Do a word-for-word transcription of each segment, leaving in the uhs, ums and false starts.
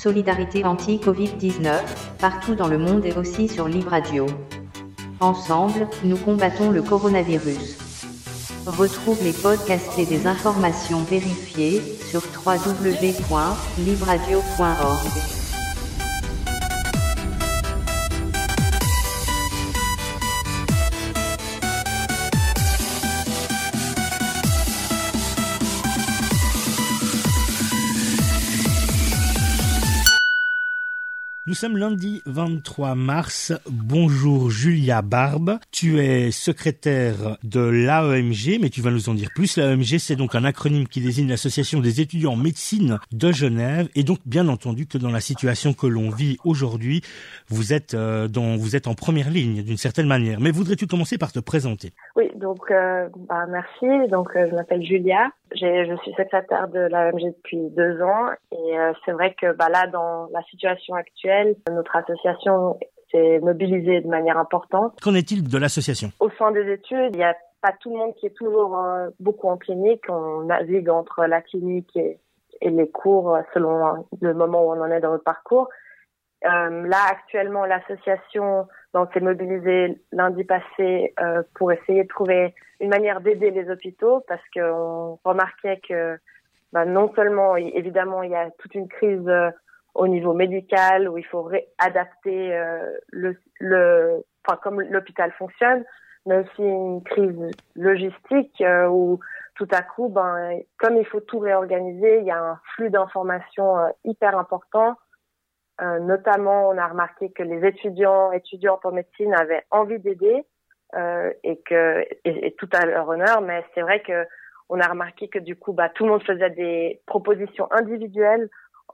Solidarité anti-covid dix-neuf, partout dans le monde et aussi sur Libre Radio. Ensemble, nous combattons le coronavirus. Retrouve les podcasts et des informations vérifiées sur w w w point libre radio point org. Nous sommes lundi vingt-trois mars. Bonjour Julia Barbe. Tu es secrétaire de l'A E M G, mais tu vas nous en dire plus. L'A E M G, c'est donc un acronyme qui désigne l'Association des étudiants en médecine de Genève. Et donc, bien entendu, que dans la situation que l'on vit aujourd'hui, vous êtes, euh, dans, vous êtes en première ligne d'une certaine manière. Mais voudrais-tu commencer par te présenter? Oui, donc euh, bah, merci. Donc, euh, je m'appelle Julia. J'ai, je suis secrétaire de l'A E M G depuis deux ans et euh, c'est vrai que bah, là, dans la situation actuelle, notre association s'est mobilisée de manière importante. Qu'en est-il de l'association? Au sein des études, il n'y a pas tout le monde qui est toujours euh, beaucoup en clinique. On navigue entre la clinique et, et les cours selon euh, le moment où on en est dans notre parcours. Euh, là, actuellement, l'association donc, s'est mobilisée lundi passé euh, pour essayer de trouver une manière d'aider les hôpitaux parce qu'on remarquait que bah, non seulement, évidemment, il y a toute une crise euh, au niveau médical où il faut réadapter euh, le, le, enfin comme l'hôpital fonctionne, mais aussi une crise logistique euh, où tout à coup, ben, comme il faut tout réorganiser, il y a un flux d'informations euh, hyper important. Euh, notamment, on a remarqué que les étudiants, étudiantes en médecine avaient envie d'aider euh, et que et, et tout à leur honneur. Mais c'est vrai que on a remarqué que du coup, bah, tout le monde faisait des propositions individuelles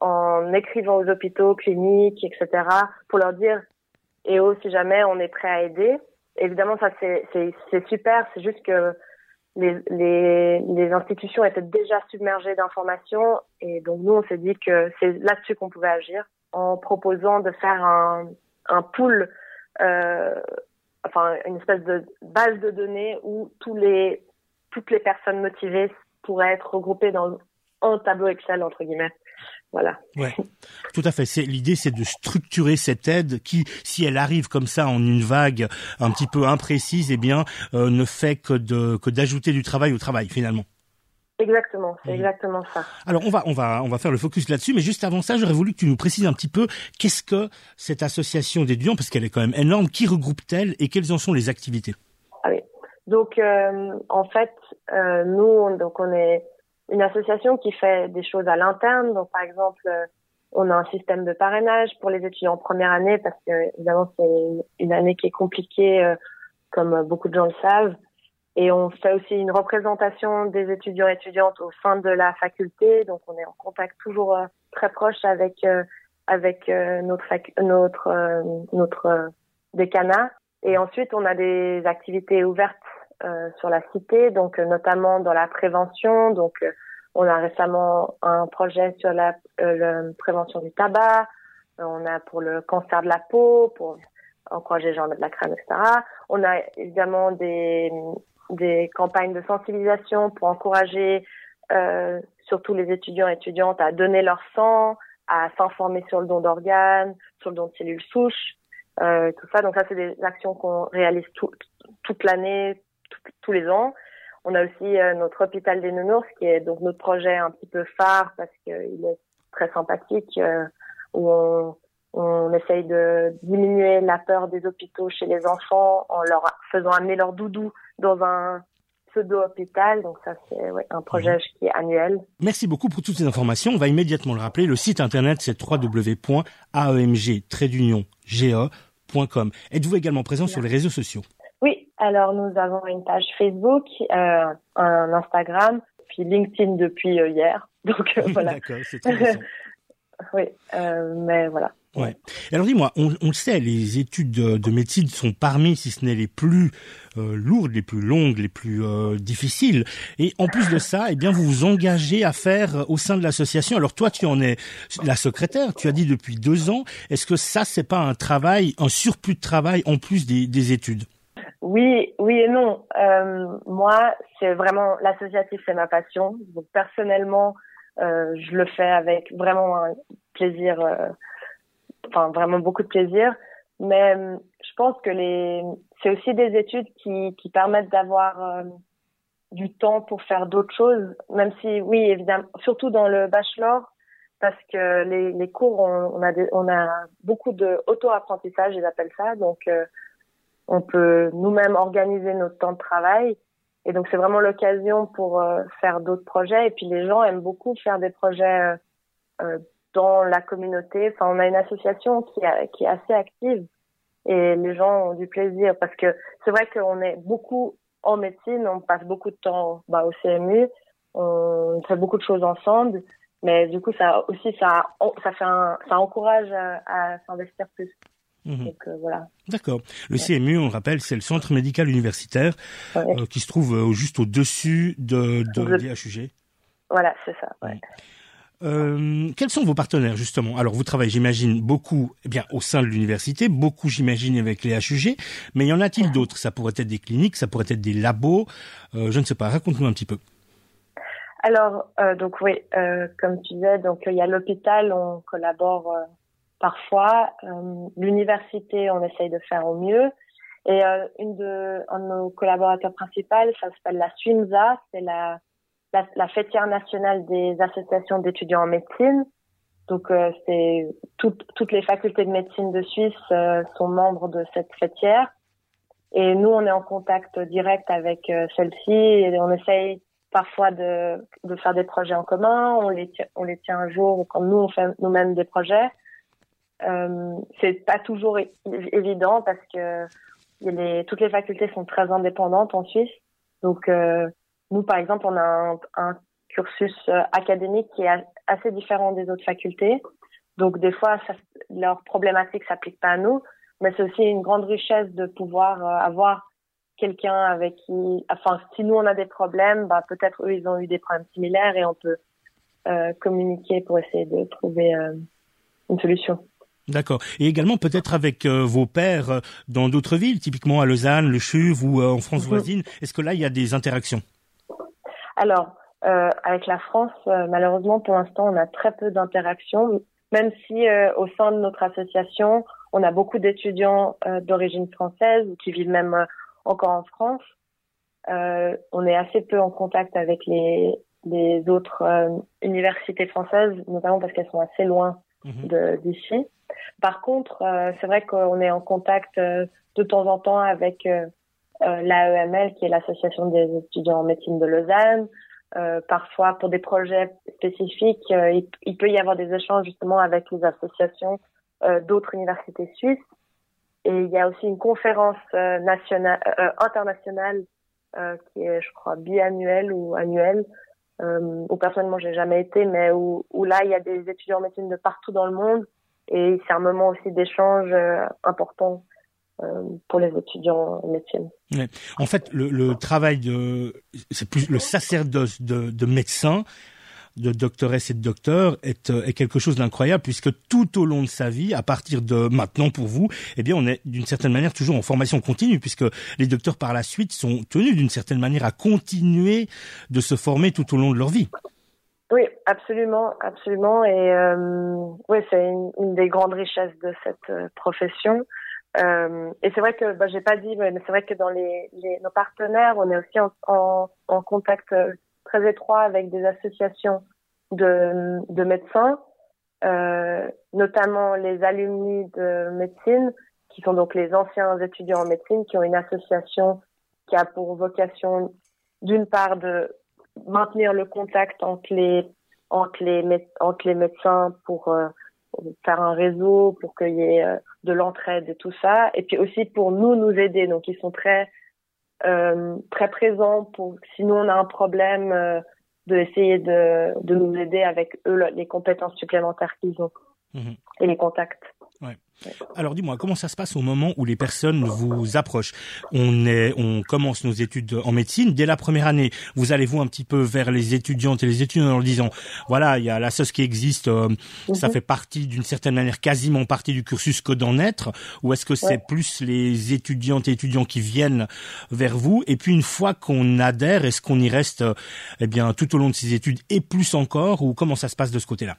en écrivant aux hôpitaux, cliniques, et cetera, pour leur dire "Eh oh, si jamais on est prêt à aider." Évidemment, ça c'est c'est, c'est super. C'est juste que les les les institutions étaient déjà submergées d'informations et donc nous on s'est dit que c'est là-dessus qu'on pouvait agir, en proposant de faire un, un pool, euh, enfin une espèce de base de données où tous les, toutes les personnes motivées pourraient être regroupées dans un tableau Excel, entre guillemets. Voilà. Ouais, tout à fait. C'est, l'idée, c'est de structurer cette aide qui, si elle arrive comme ça en une vague un petit peu imprécise, eh bien, euh, ne fait que de, que d'ajouter du travail au travail, finalement. Exactement, c'est exactement ça. Alors on va on va on va faire le focus là-dessus, mais juste avant ça, j'aurais voulu que tu nous précises un petit peu qu'est-ce que cette association d'étudiants, parce qu'elle est quand même énorme, qui regroupe-t-elle et quelles en sont les activités? Ah oui. Donc euh, en fait, euh, nous on, donc on est une association qui fait des choses à l'interne. Donc par exemple, euh, on a un système de parrainage pour les étudiants en première année parce que évidemment c'est une, une année qui est compliquée, euh, comme beaucoup de gens le savent. Et on fait aussi une représentation des étudiants et étudiantes au sein de la faculté. Donc, on est en contact toujours euh, très proche avec euh, avec euh, notre fac- notre euh, notre euh, décanat. Et ensuite, on a des activités ouvertes euh, sur la cité, donc euh, notamment dans la prévention. Donc, euh, on a récemment un projet sur la, euh, la prévention du tabac. Euh, on a pour le cancer de la peau, pour encourager les gens à mettre de la crème, et cetera. On a évidemment des des campagnes de sensibilisation pour encourager euh, surtout les étudiants et étudiantes à donner leur sang, à s'informer sur le don d'organes, sur le don de cellules souches, euh, tout ça. Donc ça, c'est des actions qu'on réalise tout, toute l'année, tout, tous les ans. On a aussi euh, notre hôpital des Nounours, qui est donc notre projet un petit peu phare parce qu'il est très sympathique, euh, où on On essaye de diminuer la peur des hôpitaux chez les enfants en leur faisant amener leur doudou dans un pseudo-hôpital. Donc ça, c'est ouais, un projet mmh. qui est annuel. Merci beaucoup pour toutes ces informations. On va immédiatement le rappeler. Le site internet, c'est w w w point a e m g trait d'union g e point com. Êtes-vous également présent Bien. sur les réseaux sociaux? Oui, alors nous avons une page Facebook, euh, un Instagram, puis LinkedIn depuis euh, hier. Donc euh, voilà. D'accord, c'est très récent. Oui, euh, mais voilà. Ouais. Alors dis-moi, on, on le sait, les études de, de médecine sont parmi, si ce n'est les plus euh, lourdes, les plus longues, les plus euh, difficiles. Et en plus de ça, eh bien, vous vous engagez à faire euh, au sein de l'association. Alors toi, tu en es la secrétaire. Tu as dit depuis deux ans. Est-ce que ça, c'est pas un travail, un surplus de travail en plus des, des études? Oui, oui et non. Euh, moi, c'est vraiment l'associatif, c'est ma passion. Donc personnellement, Euh, je le fais avec vraiment un plaisir, euh, enfin vraiment beaucoup de plaisir. Mais euh, je pense que les, c'est aussi des études qui, qui permettent d'avoir euh, du temps pour faire d'autres choses, même si, oui, évidemment, surtout dans le bachelor, parce que les, les cours, on, on a des, on a beaucoup de auto-apprentissage, ils appellent ça, donc euh, on peut nous-mêmes organiser notre temps de travail, et donc c'est vraiment l'occasion pour euh, faire d'autres projets. Et puis les gens aiment beaucoup faire des projets euh, euh, dans la communauté. Enfin, on a une association qui, a, qui est assez active, et les gens ont du plaisir, parce que c'est vrai qu'on est beaucoup en médecine, on passe beaucoup de temps bah, au C M U, on fait beaucoup de choses ensemble, mais du coup ça aussi ça ça fait un, ça encourage à, à s'investir plus. Mmh. Donc euh, voilà. D'accord. Le ouais. C M U, on le rappelle, c'est le Centre médical universitaire ouais. euh, qui se trouve euh, juste au-dessus de, de, de... D H U G. Voilà, c'est ça. Ouais. Ouais. Euh, quels sont vos partenaires justement? Alors vous travaillez, j'imagine, beaucoup eh bien au sein de l'université, beaucoup j'imagine avec les H U G, mais y en a-t-il mmh. d'autres? Ça pourrait être des cliniques, ça pourrait être des labos, euh, je ne sais pas, raconte-nous un petit peu. Alors euh, donc oui, euh, comme tu disais, donc il y a l'hôpital, on collabore euh, parfois, euh, l'université, on essaye de faire au mieux, et euh, une de un de nos collaborateurs principaux, ça s'appelle la SUIMSA, c'est la La, la fêtière nationale des associations d'étudiants en médecine. Donc, euh, c'est toutes toutes les facultés de médecine de Suisse euh, sont membres de cette fêtière. Et nous, on est en contact direct avec euh, celle-ci, et on essaye parfois de de faire des projets en commun. On les tient, on les tient un jour quand nous on fait nous-mêmes des projets. Euh, c'est pas toujours é- évident parce que les toutes les facultés sont très indépendantes en Suisse. Donc euh, Nous, par exemple, on a un, un cursus euh, académique qui est a, assez différent des autres facultés. Donc, des fois, ça, leurs problématiques s'appliquent pas à nous, mais c'est aussi une grande richesse de pouvoir euh, avoir quelqu'un avec qui, enfin, si nous on a des problèmes, bah peut-être eux ils ont eu des problèmes similaires et on peut euh, communiquer pour essayer de trouver euh, une solution. D'accord. Et également peut-être avec euh, vos pairs euh, dans d'autres villes, typiquement à Lausanne, le Chuv ou euh, en France mm-hmm. voisine. Est-ce que là il y a des interactions? Alors, euh, avec la France, euh, malheureusement, pour l'instant, on a très peu d'interactions, même si euh, au sein de notre association, on a beaucoup d'étudiants euh, d'origine française ou qui vivent même euh, encore en France. Euh, on est assez peu en contact avec les, les autres euh, universités françaises, notamment parce qu'elles sont assez loin mmh. de, d'ici. Par contre, euh, c'est vrai qu'on est en contact euh, de temps en temps avec... Euh, Euh, l'A E M L, qui est l'association des étudiants en médecine de Lausanne. Euh, parfois, pour des projets spécifiques, euh, il, il peut y avoir des échanges justement avec les associations euh, d'autres universités suisses. Et il y a aussi une conférence euh, nationale, euh, internationale euh, qui est, je crois, biannuelle ou annuelle, euh, où personnellement j'ai jamais été, mais où, où là il y a des étudiants en médecine de partout dans le monde, et c'est un moment aussi d'échange euh, important pour les étudiants en médecine. Ouais. En fait, le, le travail de, c'est plus le sacerdoce de, de médecin, de doctoresse et de docteur est, est quelque chose d'incroyable, puisque tout au long de sa vie, à partir de maintenant pour vous, eh bien, on est d'une certaine manière toujours en formation continue, puisque les docteurs par la suite sont tenus d'une certaine manière à continuer de se former tout au long de leur vie. Oui, absolument, absolument, et euh, oui, c'est une, une des grandes richesses de cette euh, profession. Euh, et c'est vrai que, bah, j'ai pas dit, mais c'est vrai que dans les, les nos partenaires, on est aussi en, en, en contact très étroit avec des associations de, de médecins, euh, notamment les alumni de médecine, qui sont donc les anciens étudiants en médecine, qui ont une association qui a pour vocation, d'une part, de maintenir le contact entre les entre les entre les médecins pour euh, faire un réseau, pour qu'il y ait euh, de l'entraide et tout ça, et puis aussi pour nous nous aider. Donc ils sont très euh, très présents pour, si nous on a un problème, euh, de essayer de de nous aider avec eux les compétences supplémentaires qu'ils ont mmh. et les contacts. Ouais. Alors dis-moi, comment ça se passe au moment où les personnes vous approchent? On est, on commence nos études en médecine. Dès la première année, vous allez-vous un petit peu vers les étudiantes et les étudiants en leur disant, voilà, il y a la S O S qui existe, euh, mm-hmm. ça fait partie d'une certaine manière, quasiment partie du cursus que d'en être, ou est-ce que c'est ouais. plus les étudiantes et étudiants qui viennent vers vous? Et puis une fois qu'on adhère, est-ce qu'on y reste, euh, eh bien, tout au long de ces études et plus encore, ou comment ça se passe de ce côté-là?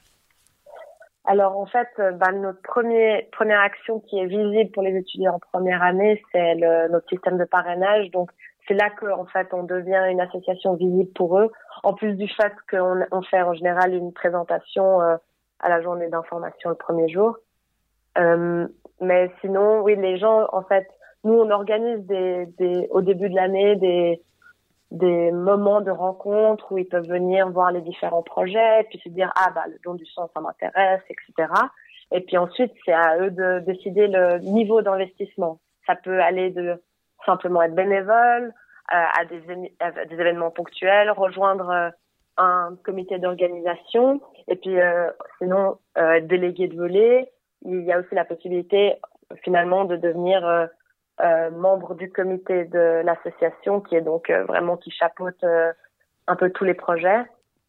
Alors en fait, bah, notre premier, première action qui est visible pour les étudiants en première année, c'est le, notre système de parrainage. Donc c'est là que en fait on devient une association visible pour eux. En plus du fait qu'on on fait en général une présentation euh, à la journée d'information le premier jour. Euh, mais sinon, oui, les gens en fait, nous on organise des, des au début de l'année des des moments de rencontre où ils peuvent venir voir les différents projets, et puis se dire, ah, bah, le don du sang, ça m'intéresse, et cetera. Et puis ensuite, c'est à eux de décider le niveau d'investissement. Ça peut aller de simplement être bénévole, euh, à des, à des événements ponctuels, rejoindre euh, un comité d'organisation, et puis, euh, sinon, euh, être délégué de volet. Il y a aussi la possibilité, finalement, de devenir, euh, Euh, membre du comité de l'association qui est donc euh, vraiment qui chapeaute euh, un peu tous les projets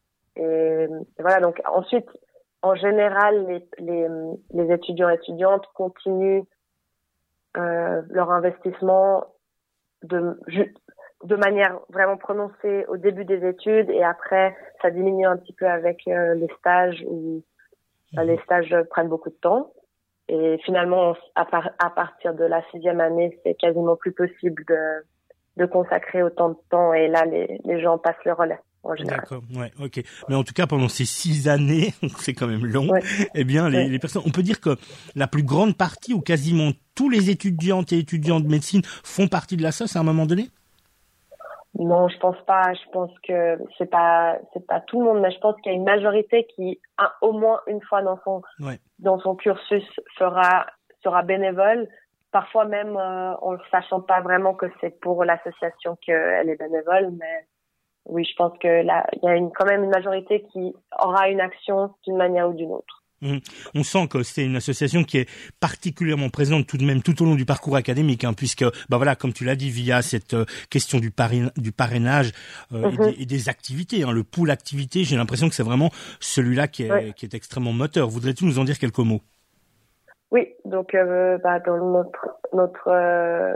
et, et voilà. Donc ensuite en général les les, les étudiants et étudiantes continuent euh, leur investissement de de manière vraiment prononcée au début des études et après ça diminue un petit peu avec euh, les stages où euh, les stages prennent beaucoup de temps. Et finalement, à, par, à partir de la sixième année, c'est quasiment plus possible de, de consacrer autant de temps. Et là, les, les gens passent le relais, en général. D'accord, ouais, ok. Mais en tout cas, pendant ces six années, c'est quand même long, ouais. eh bien, les, ouais. les personnes, on peut dire que la plus grande partie, ou quasiment tous les étudiantes et étudiants de médecine font partie de la S O S à un moment donné? Non, je pense pas. Je pense que c'est pas c'est pas tout le monde, mais je pense qu'il y a une majorité qui, un, au moins une fois dans son ouais. dans son cursus, fera sera bénévole. Parfois même euh, en ne sachant pas vraiment que c'est pour l'association qu'elle est bénévole, mais oui, je pense que là, il y a une, quand même une majorité qui aura une action d'une manière ou d'une autre. Mmh. On sent que c'est une association qui est particulièrement présente tout de même tout au long du parcours académique, hein, puisque, bah voilà, comme tu l'as dit, via cette euh, question du, parrain, du parrainage euh, mmh. et, des, et des activités, hein, le pool activité, j'ai l'impression que c'est vraiment celui-là qui est, ouais. qui est extrêmement moteur. Voudrais-tu nous en dire quelques mots? Oui, donc euh, bah, dans notre notre euh,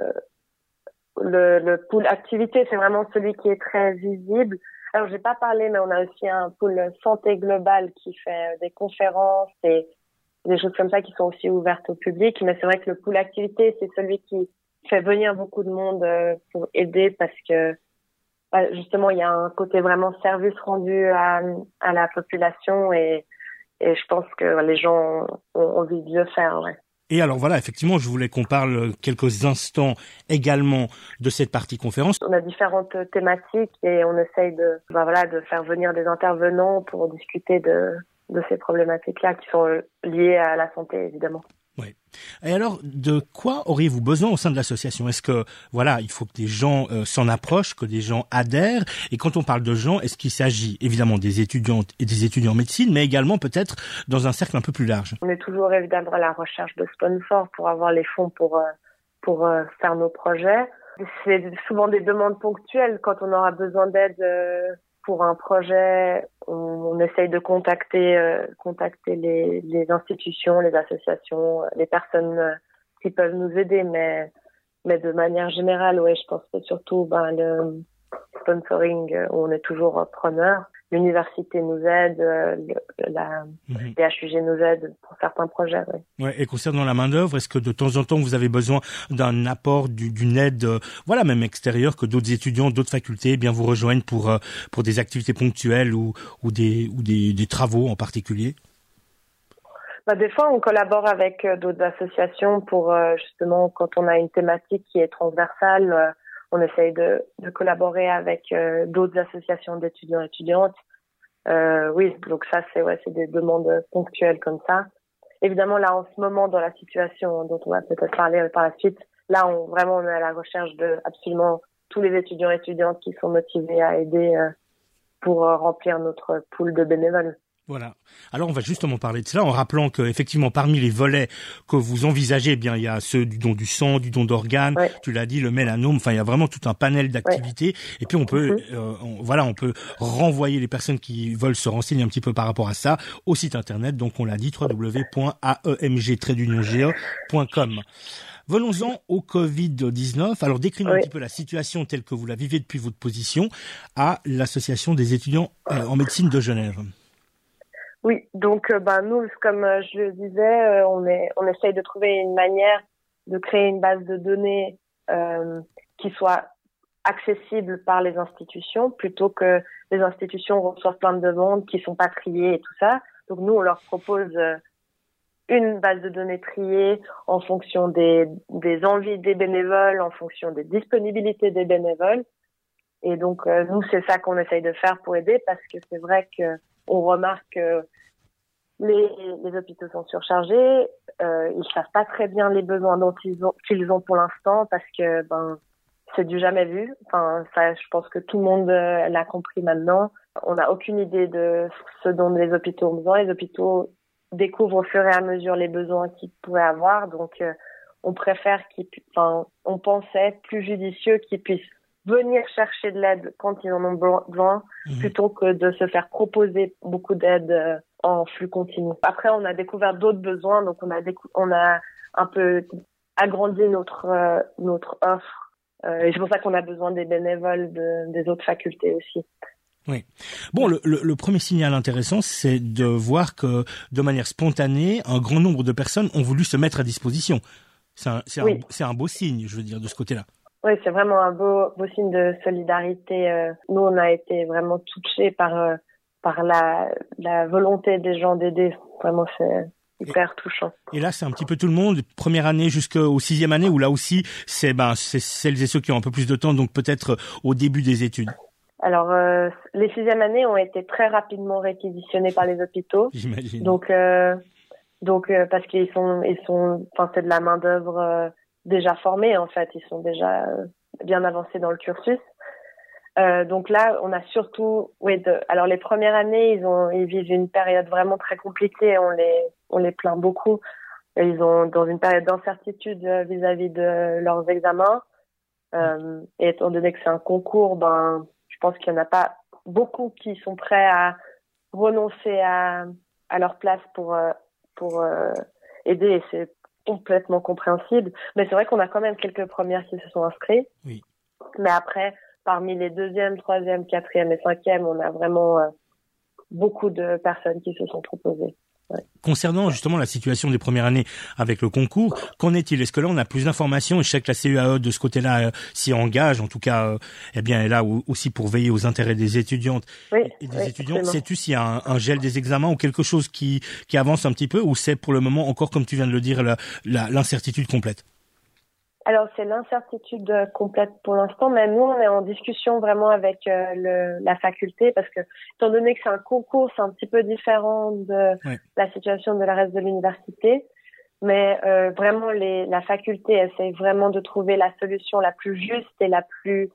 le, le pool activité, c'est vraiment celui qui est très visible. Alors, j'ai pas parlé, mais on a aussi un pôle santé globale qui fait des conférences et des choses comme ça qui sont aussi ouvertes au public. Mais c'est vrai que le pôle activité, c'est celui qui fait venir beaucoup de monde pour aider parce que, justement, il y a un côté vraiment service rendu à, à la population et, et je pense que les gens ont envie de le faire, ouais. Et alors voilà, effectivement, je voulais qu'on parle quelques instants également de cette partie conférence. On a différentes thématiques et on essaye de, bah voilà, de faire venir des intervenants pour discuter de, de ces problématiques-là qui sont liées à la santé, évidemment. Oui. Et alors, de quoi auriez-vous besoin au sein de l'association? Est-ce que, voilà, il faut que des gens euh, s'en approchent, que des gens adhèrent? Et quand on parle de gens, est-ce qu'il s'agit évidemment des étudiantes et des étudiants en médecine, mais également peut-être dans un cercle un peu plus large? On est toujours évidemment à la recherche de sponsors pour avoir les fonds pour, euh, pour euh, faire nos projets. C'est souvent des demandes ponctuelles quand on aura besoin d'aide euh, pour un projet. On, on essaye de contacter, euh, contacter les, les institutions, les associations, les personnes euh, qui peuvent nous aider, mais, mais de manière générale, ouais, je pense que surtout ben, le sponsoring, euh, on est toujours euh, preneur. L'université nous aide, euh, le, la mmh. les H U G nous aident pour certains projets. Ouais. Ouais, et concernant la main d'œuvre, est-ce que de temps en temps vous avez besoin d'un apport, du, d'une aide, euh, voilà, même extérieure, que d'autres étudiants, d'autres facultés, eh bien vous rejoignent pour euh, pour des activités ponctuelles ou ou des ou des, des travaux en particulier? Bah, des fois, on collabore avec euh, d'autres associations pour euh, justement quand on a une thématique qui est transversale. Euh, On essaye de, de collaborer avec euh, d'autres associations d'étudiants et étudiantes. Euh, oui, donc ça, c'est ouais, c'est des demandes ponctuelles comme ça. Évidemment, là, en ce moment, dans la situation dont on va peut-être parler par la suite, là, on, vraiment, on est à la recherche de absolument tous les étudiants et étudiantes qui sont motivés à aider euh, pour euh, remplir notre pool de bénévoles. Voilà. Alors on va justement parler de cela en rappelant que effectivement parmi les volets que vous envisagez, eh bien il y a ceux du don du sang, du don d'organes, ouais. Tu l'as dit, le mélanome. Enfin il y a vraiment tout un panel d'activités. Ouais. Et puis on peut, mm-hmm. euh, on, voilà, on peut renvoyer les personnes qui veulent se renseigner un petit peu par rapport à ça au site internet. Donc on l'a dit, w w w point a e m g tiret d'union g e point com. Venons-en au covid dix-neuf. Alors, décrivez oui. un petit peu la situation telle que vous la vivez depuis votre position à l'Association des étudiants euh, en médecine de Genève. Oui, donc euh, ben, nous, comme euh, je le disais, euh, on, est, on essaye de trouver une manière de créer une base de données euh, qui soit accessible par les institutions plutôt que les institutions reçoivent plein de demandes qui sont pas triées et tout ça. Donc, nous, on leur propose... Euh, une base de données triée en fonction des, des envies des bénévoles, en fonction des disponibilités des bénévoles. Et donc, euh, nous, c'est ça qu'on essaye de faire pour aider parce que c'est vrai que on remarque que les, les hôpitaux sont surchargés, euh, ils savent pas très bien les besoins dont ils ont, qu'ils ont pour l'instant parce que, ben, c'est du jamais vu. Enfin, ça, je pense que tout le monde euh, l'a compris maintenant. On n'a aucune idée de ce dont les hôpitaux ont besoin. Les hôpitaux découvrent au fur et à mesure les besoins qu'ils pourraient avoir. Donc, euh, on préfère qu'ils, enfin, on pensait plus judicieux qu'ils puissent venir chercher de l'aide quand ils en ont besoin, mmh. plutôt que de se faire proposer beaucoup d'aide euh, en flux continu. Après, on a découvert d'autres besoins, donc on a décou- on a un peu agrandi notre euh, notre offre. Euh, et c'est pour ça qu'on a besoin des bénévoles de, des autres facultés aussi. Oui. Bon, le, le, le premier signal intéressant, c'est de voir que, de manière spontanée, un grand nombre de personnes ont voulu se mettre à disposition. C'est un, c'est oui. un, c'est un beau signe, je veux dire, de ce côté-là. Oui, c'est vraiment un beau, beau signe de solidarité. Nous, on a été vraiment touchés par, par la, la volonté des gens d'aider. Vraiment, c'est hyper et, touchant. Et là, c'est un petit peu tout le monde, première année jusqu'au sixième année, où là aussi, c'est, ben, c'est celles et ceux qui ont un peu plus de temps, donc peut-être au début des études. Alors, euh, les sixièmes années ont été très rapidement réquisitionnés par les hôpitaux. J'imagine. Donc, euh, donc euh, parce qu'ils sont, ils sont, enfin, c'est de la main d'œuvre euh, déjà formée en fait. Ils sont déjà euh, bien avancés dans le cursus. Euh, donc là, on a surtout, oui, de, alors les premières années, ils ont, ils vivent une période vraiment très compliquée. On les, on les plaint beaucoup. Ils ont dans une période d'incertitude vis-à-vis de leurs examens. Euh, et étant donné que c'est un concours, ben je pense qu'il n'y en a pas beaucoup qui sont prêts à renoncer à, à leur place pour, euh, pour euh, aider et c'est complètement compréhensible. Mais c'est vrai qu'on a quand même quelques premières qui se sont inscrites. Oui. Mais après, parmi les deuxième, troisième, quatrième et cinquième, on a vraiment euh, beaucoup de personnes qui se sont proposées. Ouais. Concernant justement la situation des premières années avec le concours, qu'en est-il? Est-ce que là on a plus d'informations et je sais que la C U A E de ce côté-là euh, s'y engage, en tout cas, euh, eh bien est là aussi pour veiller aux intérêts des étudiantes oui, et des oui, étudiants. Absolument. Sais-tu s'il y a un, un gel des examens ou quelque chose qui qui avance un petit peu ou c'est pour le moment encore, comme tu viens de le dire, la, la, l'incertitude complète? Alors, c'est l'incertitude complète pour l'instant, mais nous, on est en discussion vraiment avec euh, le, la faculté parce que, étant donné que c'est un concours, c'est un petit peu différent de ouais. la situation de la reste de l'université. Mais euh, vraiment, les, la faculté essaie vraiment de trouver la solution la plus juste et la plus,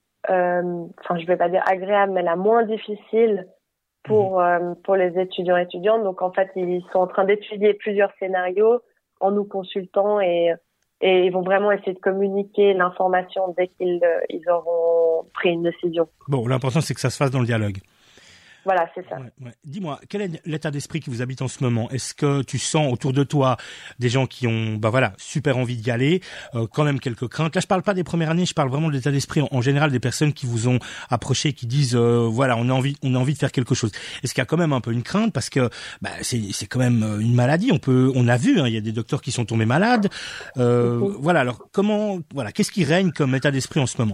euh, enfin, je vais pas dire agréable, mais la moins difficile pour mmh. euh, pour les étudiants et étudiantes. Donc, en fait, ils sont en train d'étudier plusieurs scénarios en nous consultant et Et ils vont vraiment essayer de communiquer l'information dès qu'ils euh, ils auront pris une décision. Bon, l'important, c'est que ça se fasse dans le dialogue. Voilà, c'est ça. Ouais, ouais. Dis-moi, quel est l'état d'esprit qui vous habite en ce moment? Est-ce que tu sens autour de toi des gens qui ont, bah voilà, super envie d'y aller, euh, quand même quelques craintes? Là, je parle pas des premières années, je parle vraiment de l'état d'esprit en, en général des personnes qui vous ont approché, qui disent, euh, voilà, on a envie, on a envie de faire quelque chose. Est-ce qu'il y a quand même un peu une crainte parce que, bah, c'est, c'est quand même une maladie. On peut, on a vu, hein, il y a des docteurs qui sont tombés malades. Euh, mm-hmm. Voilà. Alors, comment, voilà, qu'est-ce qui règne comme état d'esprit en ce moment?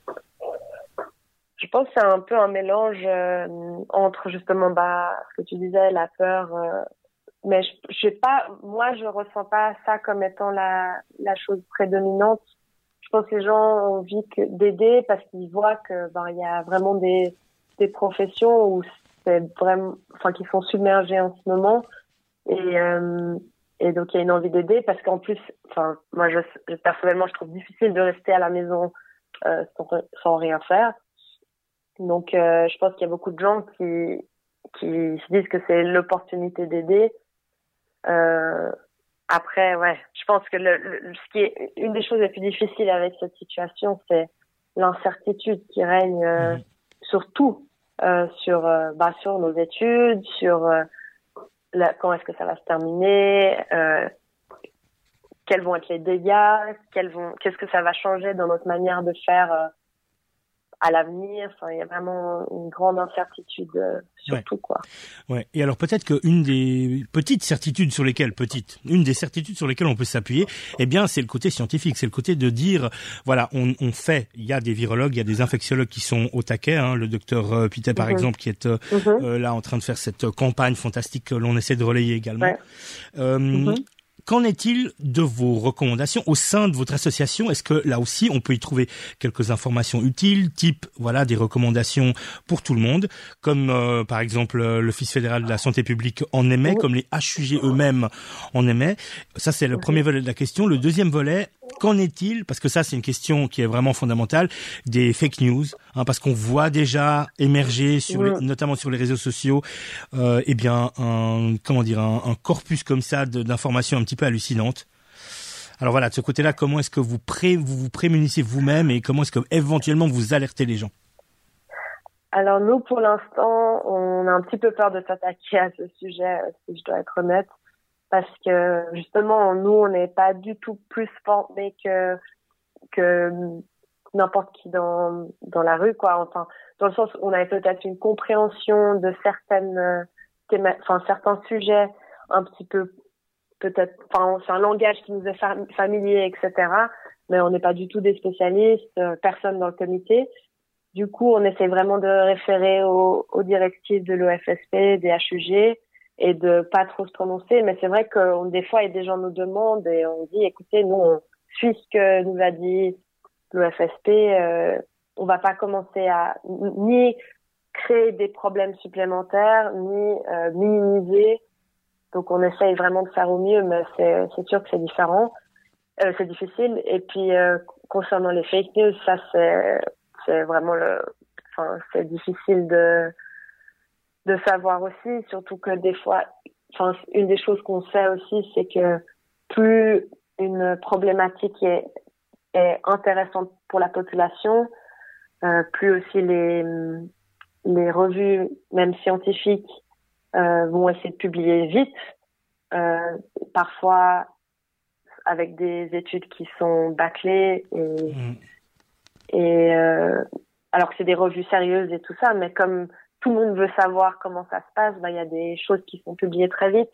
Je pense que c'est un peu un mélange euh, entre justement bah ce que tu disais, la peur, euh, mais je, je sais pas, moi je ressens pas ça comme étant la la chose prédominante. Je pense que les gens ont envie que d'aider parce qu'ils voient que ben il y a vraiment des des professions où c'est vraiment, enfin qui sont submergées en ce moment et euh, et donc il y a une envie d'aider parce qu'en plus, enfin moi je, je personnellement je trouve difficile de rester à la maison euh, sans sans rien faire. Donc, euh, je pense qu'il y a beaucoup de gens qui qui se disent que c'est l'opportunité d'aider. Euh, après, ouais, je pense que le, le, ce qui est une des choses les plus difficiles avec cette situation, c'est l'incertitude qui règne euh, mmh. sur tout, euh, sur euh, bah, sur nos études, sur euh, la, quand est-ce que ça va se terminer, euh, quels vont être les dégâts, quels vont, qu'est-ce que ça va changer dans notre manière de faire euh, à l'avenir. Enfin, il y a vraiment une grande incertitude euh, sur ouais. tout, quoi. Ouais. Et alors peut-être qu'une des petites certitudes sur lesquelles, petite, une des certitudes sur lesquelles on peut s'appuyer, eh bien, c'est le côté scientifique, c'est le côté de dire, voilà, on, on fait, il y a des virologues, il y a des infectiologues qui sont au taquet, hein, le docteur euh, Pittet par mm-hmm. exemple, qui est euh, mm-hmm. euh, là en train de faire cette campagne fantastique que l'on essaie de relayer également. Ouais. Euh, mm-hmm. Qu'en est-il de vos recommandations au sein de votre association? Est-ce que là aussi on peut y trouver quelques informations utiles, type voilà des recommandations pour tout le monde, comme euh, par exemple l'Office fédéral de la santé publique en émet, comme les H U G eux-mêmes en émet? Ça c'est le premier volet de la question. Le deuxième volet, qu'en est-il, parce que ça c'est une question qui est vraiment fondamentale, des fake news, hein, parce qu'on voit déjà émerger sur les, notamment sur les réseaux sociaux, euh, eh bien un comment dire un, un corpus comme ça de, d'informations un petit peu hallucinantes. Alors voilà, de ce côté-là, comment est-ce que vous pré, vous, vous prémunissez vous-même et comment est-ce que éventuellement vous alertez les gens? Alors nous, pour l'instant, on a un petit peu peur de s'attaquer à ce sujet, si je dois être honnête. Parce que justement, nous, on n'est pas du tout plus formés que que n'importe qui dans dans la rue, quoi. Enfin, dans le sens où on avait peut-être une compréhension de certaines théma- enfin certains sujets un petit peu peut-être. Enfin, c'est un langage qui nous est familier, et cetera. Mais on n'est pas du tout des spécialistes, personne dans le comité. Du coup, on essaie vraiment de référer aux, aux directives de l'O F S P, des H U G. Et de pas trop se prononcer, mais c'est vrai que des fois, il y a des gens nous demandent et on dit, écoutez, nous, on suit ce que nous a dit l'O F S P, euh, on va pas commencer à ni créer des problèmes supplémentaires, ni euh, minimiser. Donc, on essaye vraiment de faire au mieux, mais c'est, c'est sûr que c'est différent, euh, c'est difficile. Et puis, euh, concernant les fake news, ça, c'est, c'est vraiment le, enfin, c'est difficile de, de savoir aussi, surtout que des fois, enfin, une des choses qu'on sait aussi, c'est que plus une problématique est, est intéressante pour la population, euh, plus aussi les, les revues, même scientifiques, euh, vont essayer de publier vite, euh, parfois avec des études qui sont bâclées et, mmh. et euh, alors que c'est des revues sérieuses et tout ça, mais comme tout le monde veut savoir comment ça se passe, bah, il y a des choses qui sont publiées très vite,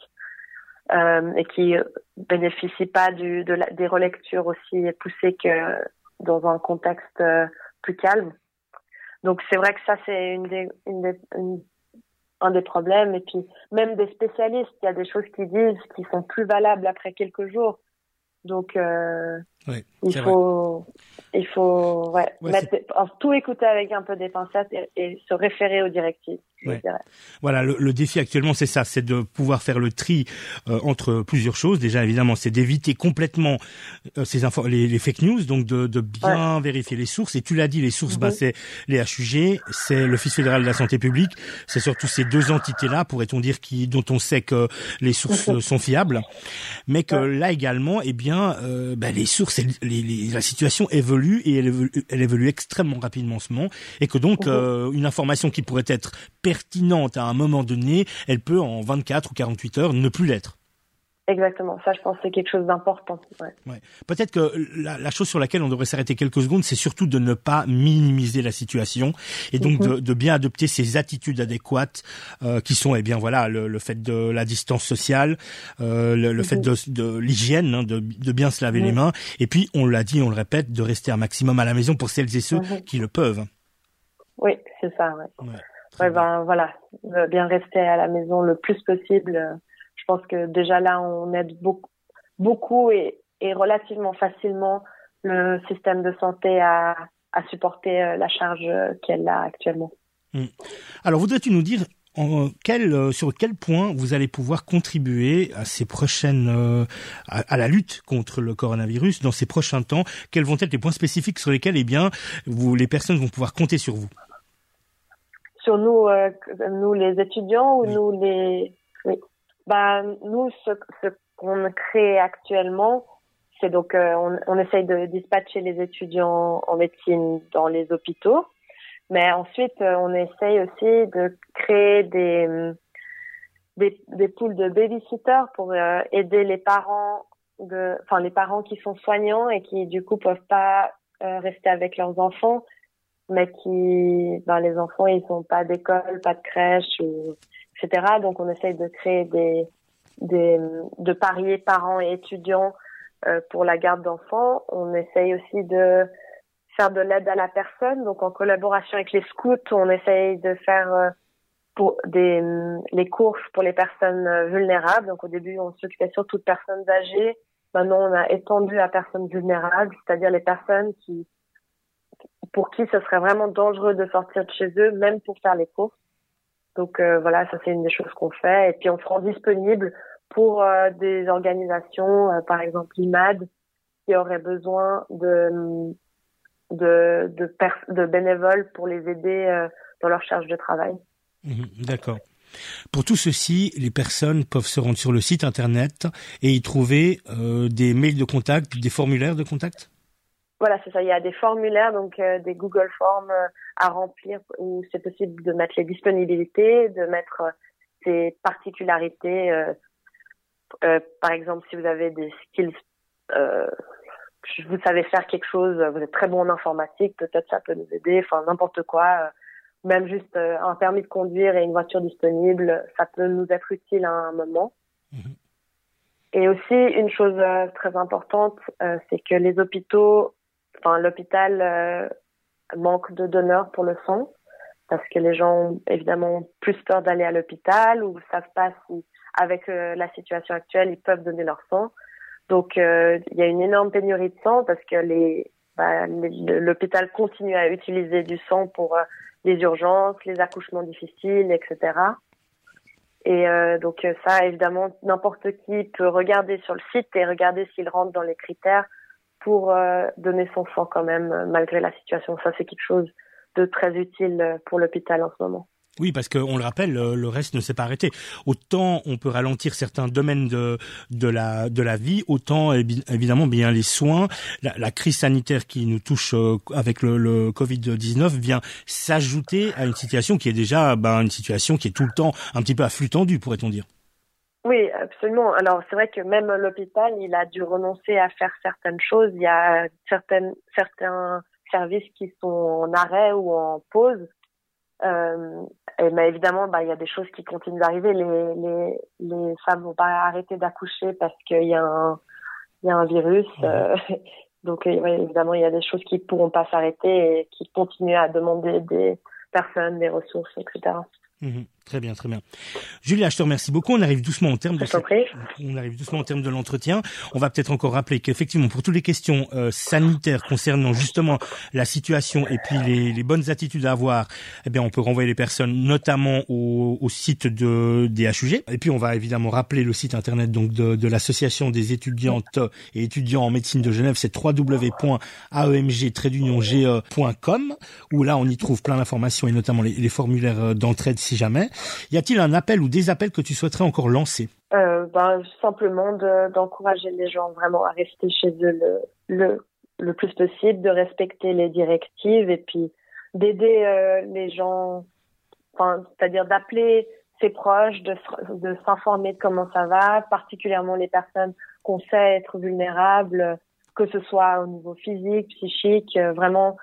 euh, et qui bénéficient pas du, de la, des relectures aussi poussées que dans un contexte euh, plus calme. Donc, c'est vrai que ça, c'est une des, une des, une, un des problèmes. Et puis, même des spécialistes, il y a des choses qu'ils disent qui sont plus valables après quelques jours. Donc, euh, oui, il faut, vrai. il faut, ouais, ouais mettre, tout écouter avec un peu des pincettes et, et se référer aux directives. Ouais. Voilà, le, le défi actuellement, c'est ça, c'est de pouvoir faire le tri euh, entre plusieurs choses. Déjà, évidemment, c'est d'éviter complètement euh, ces infos, les, les fake news, donc de, de bien ouais. vérifier les sources. Et tu l'as dit, les sources, mm-hmm. bah, c'est les H U G, c'est l'Office fédéral de la santé publique, c'est surtout ces deux entités-là, pourrait-on dire, qui, dont on sait que les sources mm-hmm. sont fiables, mais que ouais. là également, eh bien, euh, bah, les sources, les, les, la situation évolue et elle évolue, elle évolue extrêmement rapidement en ce moment, et que donc mm-hmm. euh, une information qui pourrait être pertinente à un moment donné, elle peut en vingt-quatre ou quarante-huit heures ne plus l'être. Exactement, ça je pense que c'est quelque chose d'important. Ouais. Ouais. Peut-être que la, la chose sur laquelle on devrait s'arrêter quelques secondes, c'est surtout de ne pas minimiser la situation et donc mm-hmm. de, de bien adopter ces attitudes adéquates euh, qui sont, eh bien voilà, le, le fait de la distance sociale, euh, le, le mm-hmm. fait de, de l'hygiène, hein, de, de bien se laver mm-hmm. les mains, et puis on l'a dit, on le répète, de rester un maximum à la maison pour celles et ceux mm-hmm. qui le peuvent. Oui, c'est ça. Ouais. ouais. Ouais, ben voilà, bien rester à la maison le plus possible. Je pense que déjà là, on aide beaucoup, beaucoup et, et relativement facilement le système de santé à, à supporter la charge qu'elle a actuellement. Mmh. Alors, voudrais-tu nous dire en quel, sur quel point vous allez pouvoir contribuer à ces prochaines, euh, à, à la lutte contre le coronavirus dans ces prochains temps? Quels vont être les points spécifiques sur lesquels, eh bien, vous, les personnes vont pouvoir compter sur vous? Sur nous, euh, nous les étudiants ou oui. nous les... Oui. Bah, nous, ce, ce qu'on crée actuellement, c'est donc euh, on, on essaye de dispatcher les étudiants en médecine dans les hôpitaux, mais ensuite euh, on essaye aussi de créer des des, des pools de babysitters pour euh, aider les parents de, enfin les parents qui sont soignants et qui du coup peuvent pas euh, rester avec leurs enfants, mais qui, ben les enfants ils sont pas d'école, pas de crèche, ou, et cetera. Donc on essaye de créer des des de parier parents et étudiants euh, pour la garde d'enfants. On essaye aussi de faire de l'aide à la personne. Donc en collaboration avec les scouts, on essaye de faire euh, pour des les courses pour les personnes vulnérables. Donc au début, on s'occupait surtout de personnes âgées. Maintenant, on a étendu à personnes vulnérables, c'est-à-dire les personnes qui pour qui ce serait vraiment dangereux de sortir de chez eux, même pour faire les courses. Donc euh, voilà, ça c'est une des choses qu'on fait. Et puis on se rend disponible pour euh, des organisations, euh, par exemple l'I M A D, qui auraient besoin de de de, pers- de bénévoles pour les aider euh, dans leur charge de travail. Mmh, d'accord. Pour tout ceci, les personnes peuvent se rendre sur le site internet et y trouver euh, des mails de contact, des formulaires de contact. Voilà, c'est ça. Il y a des formulaires, donc euh, des Google Forms euh, à remplir où c'est possible de mettre les disponibilités, de mettre euh, ses particularités. Euh, euh, par exemple, si vous avez des skills, euh, vous savez faire quelque chose, vous êtes très bon en informatique, peut-être ça peut nous aider. Enfin, n'importe quoi. Euh, même juste euh, un permis de conduire et une voiture disponible, ça peut nous être utile à un moment. Mmh. Et aussi, une chose euh, très importante, euh, c'est que les hôpitaux, enfin l'hôpital euh, manque de donneurs pour le sang, parce que les gens ont évidemment plus peur d'aller à l'hôpital ou ne savent pas si, avec euh, la situation actuelle, ils peuvent donner leur sang. Donc, euh, il y a une énorme pénurie de sang parce que les, bah, les, l'hôpital continue à utiliser du sang pour euh, les urgences, les accouchements difficiles, et cetera. Et euh, donc ça, évidemment, n'importe qui peut regarder sur le site et regarder s'il rentre dans les critères pour euh, donner son sang quand même, malgré la situation. Ça, c'est quelque chose de très utile pour l'hôpital en ce moment. Oui, parce qu'on le rappelle, le reste ne s'est pas arrêté. Autant on peut ralentir certains domaines de de la de la vie, autant évidemment bien les soins, la, la crise sanitaire qui nous touche avec le, le covid dix-neuf vient s'ajouter à une situation qui est déjà ben, une situation qui est tout le temps un petit peu à flux tendu, pourrait-on dire. Oui, absolument. Alors c'est vrai que même l'hôpital, il a dû renoncer à faire certaines choses. Il y a certaines certains services qui sont en arrêt ou en pause. Euh, et, mais évidemment, bah, il y a des choses qui continuent d'arriver. Les, les, les femmes vont pas arrêter d'accoucher parce qu'il y a un, il y a un virus. Euh, donc, ouais, évidemment, il y a des choses qui pourront pas s'arrêter et qui continuent à demander des personnes, des ressources, et cetera. Mmh, très bien, très bien. Julia, je te remercie beaucoup. On arrive doucement au terme de cette... on arrive doucement au terme de l'entretien. On va peut-être encore rappeler qu'effectivement, pour toutes les questions euh, sanitaires concernant justement la situation et puis les, les bonnes attitudes à avoir, eh bien, on peut renvoyer les personnes notamment au, au site de des H U G. Et puis, on va évidemment rappeler le site internet donc de, de l'association des étudiantes et étudiants en médecine de Genève, c'est w w w point a e m g tiret g e point com, où là, on y trouve plein d'informations et notamment les, les formulaires d'entraide si jamais. Y a-t-il un appel ou des appels que tu souhaiterais encore lancer? euh, ben, Simplement de, d'encourager les gens vraiment à rester chez eux le, le, le plus possible, de respecter les directives et puis d'aider euh, les gens, enfin, c'est-à-dire d'appeler ses proches, de, de s'informer de comment ça va, particulièrement les personnes qu'on sait être vulnérables, que ce soit au niveau physique, psychique, euh, vraiment...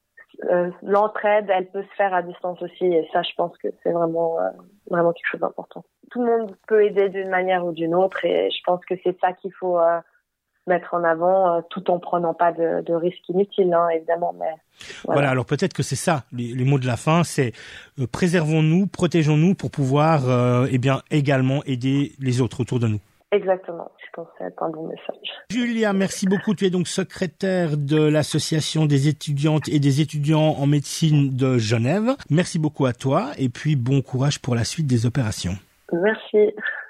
Euh, l'entraide, elle peut se faire à distance aussi, et ça, je pense que c'est vraiment, euh, vraiment quelque chose d'important. Tout le monde peut aider d'une manière ou d'une autre, et je pense que c'est ça qu'il faut euh, mettre en avant, euh, tout en prenant pas de, de risques inutiles, hein, évidemment. Mais voilà. Voilà, alors peut-être que c'est ça, les, les mots de la fin, c'est euh, préservons-nous, protégeons-nous pour pouvoir, euh, eh bien, également aider les autres autour de nous. Exactement, je pense que c'est un bon message. Julia, merci beaucoup. Tu es donc secrétaire de l'association des étudiantes et des étudiants en médecine de Genève. Merci beaucoup à toi et puis bon courage pour la suite des opérations. Merci.